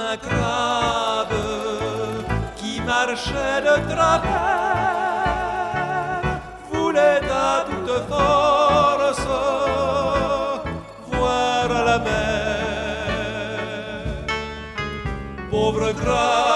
un crabe qui marchait de travers voulait à toute force voir la mer. Pauvre crabe,